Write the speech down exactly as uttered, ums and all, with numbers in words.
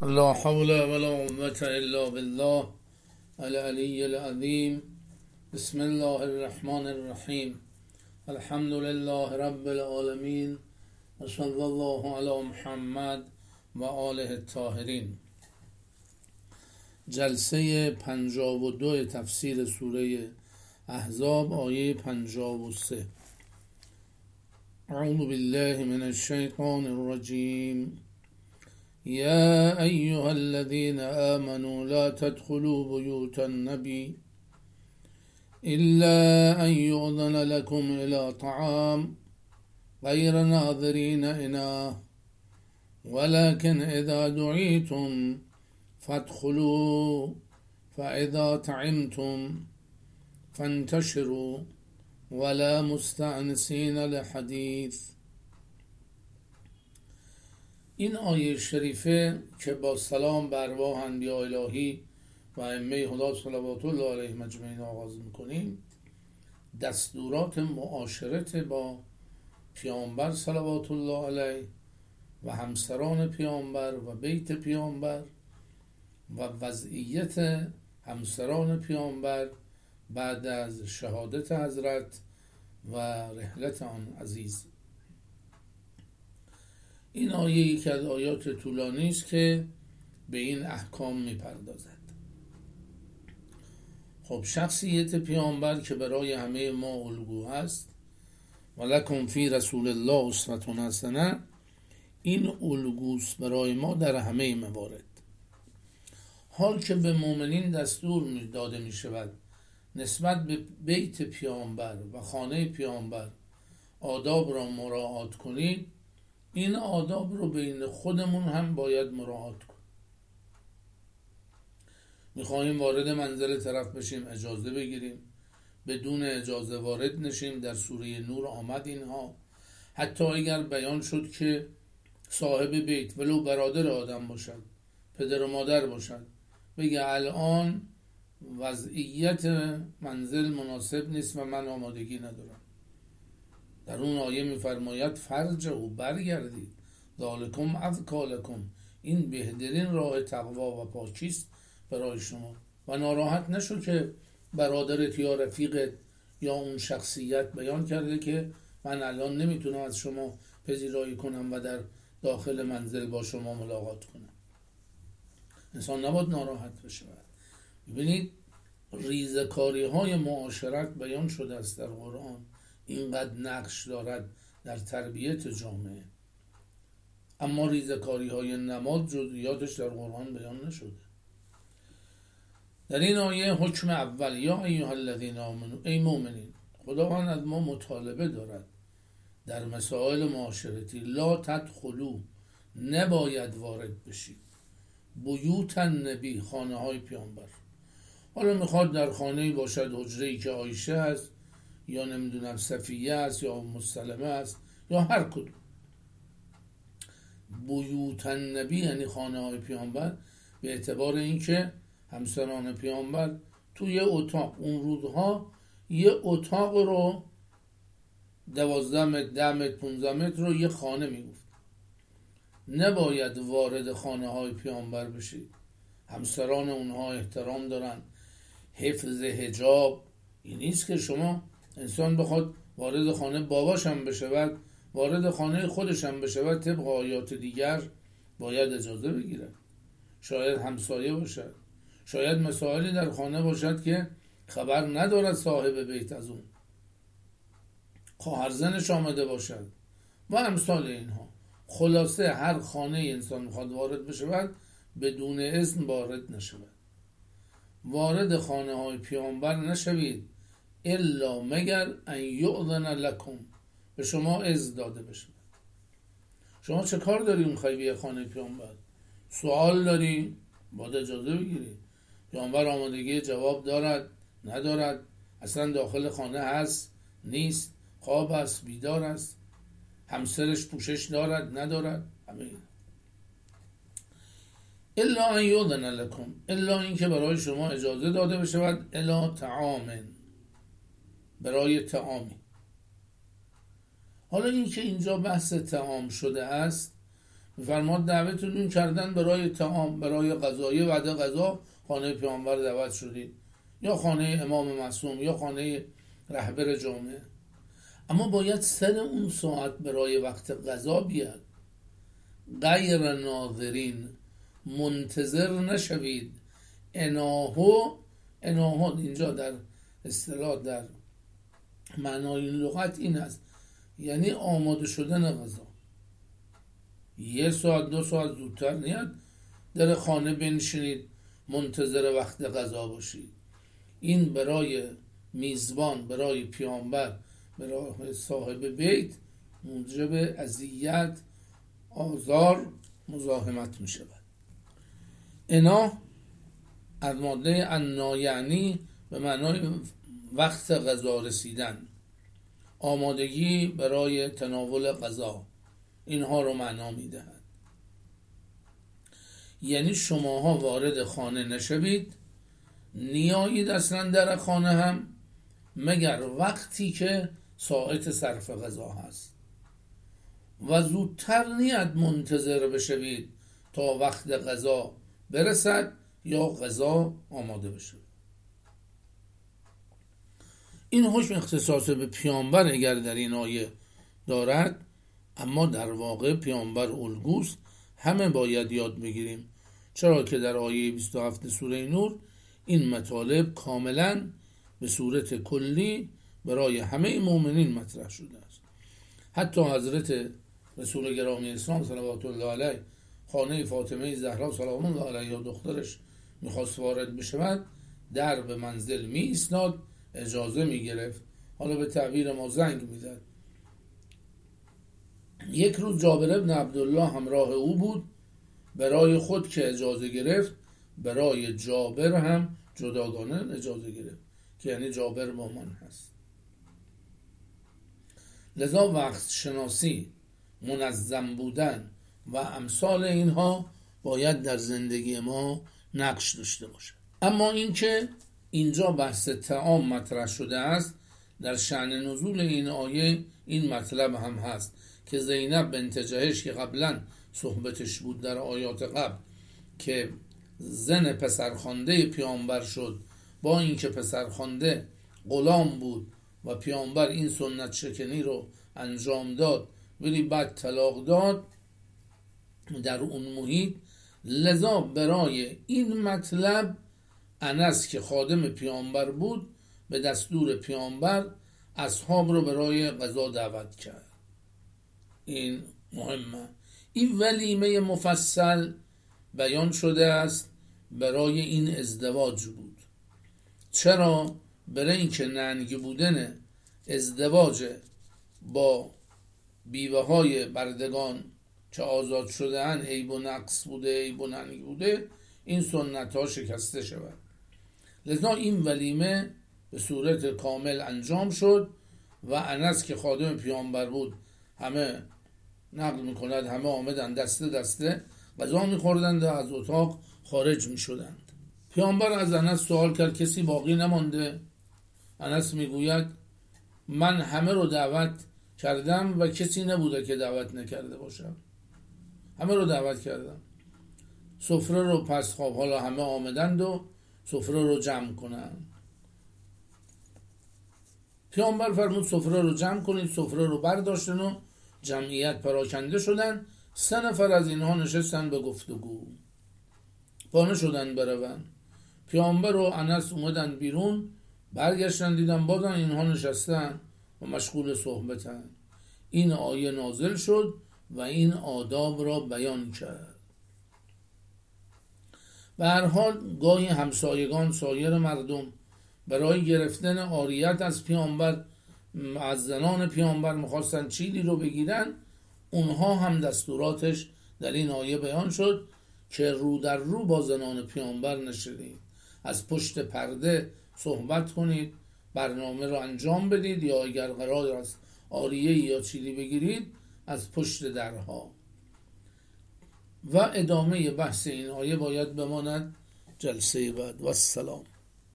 لا حول ولا قوة الا بالله العلی العظیم. بسم الله الرحمن الرحیم. الحمد لله رب العالمین و صلی الله علی محمد و آله الطاهرین. جلسه پنجاه و دو تفسیر سوره احزاب، آیه پنجاه و سه. اعوذ بالله من الشیطان الرجیم. يا أيها الذين آمنوا لا تدخلوا بيوت النبي إلا أن يؤذن لكم إلى طعام غير ناظرين إناه ولكن إذا دعيتم فادخلوا فإذا طعمتم فانتشروا ولا مستأنسين لحديث. این آیه شریفه که با سلام بر ارواح انبیاء الهی و ائمه خدا صلوات الله علیهم اجمعین آغاز میکنیم، دستورات معاشرت با پیامبر صلوات الله علیه و همسران پیامبر و بیت پیامبر و وضعیت همسران پیامبر بعد از شهادت حضرت و رحلت آن عزیز. این آیه یک از آیات طولانی است که به این احکام میپردازد. خب شخصیت پیامبر که برای همه ما الگو هست، ولکم فی رسول الله اسوة حسنه، این الگوست برای ما در همه موارد. حال که به مؤمنین دستور داده می شود نسبت به بیت پیامبر و خانه پیامبر آداب را مراعات کنید، این آداب رو بین خودمون هم باید مراعات کنیم. میخواهیم وارد منزل طرف بشیم، اجازه بگیریم، بدون اجازه وارد نشیم. در سوره نور آمد اینها. حتی اگر بیان شد که صاحب بیت ولو برادر آدم باشد، پدر و مادر باشد، بگه الان وضعیت منزل مناسب نیست و من آمادگی ندارم. در اون آیه میفرماید فرجعوا، برگردید، ذالکم ازکی لکم، این بهترین راه تقوا و پاکی است برای شما. و ناراحت نشو که برادرت یا رفیقت یا اون شخصیت بیان کرده که من الان نمیتونم از شما پذیرایی کنم و در داخل منزل با شما ملاقات کنم. انسان نباید ناراحت بشه. ببینید ریزکاری های معاشرت بیان شده است در قرآن، اینقدر نقش دارد در تربیت جامعه، اما ریزکاری های نماد جزئیاتش در قرآن بیان نشده. در این آیه حکم اول، یا ایها الذین آمنو، ای مؤمنین، خداوند از ما مطالبه دارد در مسائل معاشرتی، لا تدخلوا، نباید وارد بشید، بیوت النبی، خانه های پیامبر. حالا میخواد در خانه‌ای باشد، حجره‌ای که عایشه است، یا نمیدونم صفیه است، یا مسلمه است، یا هر کدوم. بیوت النبی یعنی خانه های پیامبر، به اعتبار اینکه همسران پیامبر توی اتاق، اون روزها یه اتاق رو دوازده متر، ده متر، پونزده متر رو یه خانه میگفت. نباید وارد خانه های پیامبر بشید. همسران اونها احترام دارن، حفظ حجاب. این نیست که شما انسان بخواد وارد خانه باباش هم بشود، وارد خانه خودش هم بشود، طبق آیات دیگر باید اجازه بگیره. شاید همسایه باشد، شاید مسائلی در خانه باشد که خبر ندارد صاحب بیت از اون، خواهرزنش آمده باشد و امثال اینها. خلاصه هر خانه انسان میخواد وارد بشود، بدون اذن وارد نشود. وارد خانه های پیامبر نشوید الا مگر ان یؤذن لکم، به شما اذن داده بشه. شما چه کار داری میخوای بیای خانه پیامبر؟ سوال داری؟ باید اجازه بگیری. پیامبر آمادگی جواب دارد؟ ندارد؟ اصلا داخل خانه هست؟ نیست؟ خواب است؟ بیدار است؟ همسرش پوشش دارد؟ ندارد؟ همه الا ان یؤذن لکم، الا این که برای شما اجازه داده بشود، الا طعام، برای طعامی. حالا این که اینجا بحث طعام شده است، میفرماد دعوتتون کردن برای طعام، برای غذای بعد غذا خانه پیامبر دعوت شدید، یا خانه امام معصوم یا خانه رهبر جامعه، اما باید سر اون ساعت برای وقت غذا بیاد. غیر ناظرین، منتظر نشوید. اناهو، اناهو اینجا در اصطلاح در معنای لغت این است، یعنی آماده شدن غذا. یه ساعت دو ساعت زودتر نیاد در خانه بنشینید منتظر وقت غذا باشید. این برای میزبان، برای پیامبر، برای صاحب بیت موجب اذیت، آزار، مزاحمت می شود. انا از ماده انا یعنی به معنای وقت غذا رسیدن، آمادگی برای تناول غذا، اینها رو معنا می دهد. یعنی شماها وارد خانه نشوید، نیایید اصلا در خانه هم مگر وقتی که ساعت صرف غذا هست، و زودتر نیاد منتظر بشوید تا وقت غذا برسد یا غذا آماده بشه. این حکم اختصاص به پیامبر اگر در این آیه دارد، اما در واقع پیامبر الگوست، همه باید یاد بگیریم، چرا که در آیه بیست و هفت سوره نور این مطالب کاملا به صورت کلی برای همه مؤمنین مطرح شده است. حتی حضرت رسول گرامی اسلام صلوات الله علیه خانه فاطمه زهرا سلام الله علیها دخترش میخواست وارد بشود، در به منزل می ایستاد، اجازه می گرفت، حالا به تعبیر ما زنگ میزد. یک روز جابر ابن عبدالله همراه او بود، برای خود که اجازه گرفت برای جابر هم جداگانه اجازه گرفت که یعنی جابر با من هست. لذا وقت شناسی، منظم بودن و امثال اینها باید در زندگی ما نقش داشته باشه. اما اینکه اینجا بحث طعام مطرح شده است، در شأن نزول این آیه این مطلب هم هست که زینب بنت جحش که قبلا صحبتش بود در آیات قبل، که زن پسرخوانده پیامبر شد، با اینکه پسرخوانده غلام بود و پیامبر این سنت شکنی رو انجام داد ولی بعد طلاق داد در اون محیط. لذا برای این مطلب انس که خادم پیامبر بود به دستور پیامبر اصحاب رو برای غذا دعوت کرد. این مهمه. این ولیمه مفصل بیان شده است برای این ازدواج بود. چرا؟ برای اینکه ننگ بودن ازدواج با بیوه های بردگان که آزاد شده ان عیب و نقص بوده، عیب و ننگ بوده، این سنت ها شکسته شود. لذا این ولیمه به صورت کامل انجام شد و انس که خادم پیامبر بود، همه نقل میکند همه آمدن دسته دسته غذا میخوردند و از اتاق خارج میشدند. پیامبر از انس سوال کرد کسی باقی نمانده؟ انس میگوید من همه رو دعوت کردم و کسی نبوده که دعوت نکرده باشم، همه رو دعوت کردم. سفره رو پس خواب حالا همه آمدند و سفره رو جمع کنن. پیامبر فرمود سفره رو جمع کنید. سفره رو برداشتن و جمعیت پراکنده شدن. سه نفر از اینها نشستن به گفتگو، پانه شدن برون. پیامبر و انس اومدن بیرون، برگشتن دیدن بازن اینها نشستن و مشغول صحبتن. این آیه نازل شد و این آداب را بیان کرد. به هر حال گاهی همسایگان سایر مردم برای گرفتن عاریت از پیامبر، از زنان پیامبر میخواستن چیزی رو بگیرن، اونها هم دستوراتش در این آیه بیان شد که رو در رو با زنان پیامبر نشینید، از پشت پرده صحبت کنید، برنامه رو انجام بدید، یا اگر قرار است عاریه یا چیزی بگیرید از پشت درها. و ادامه بحث این آیه باید بماند جلسه بعد. و السلام.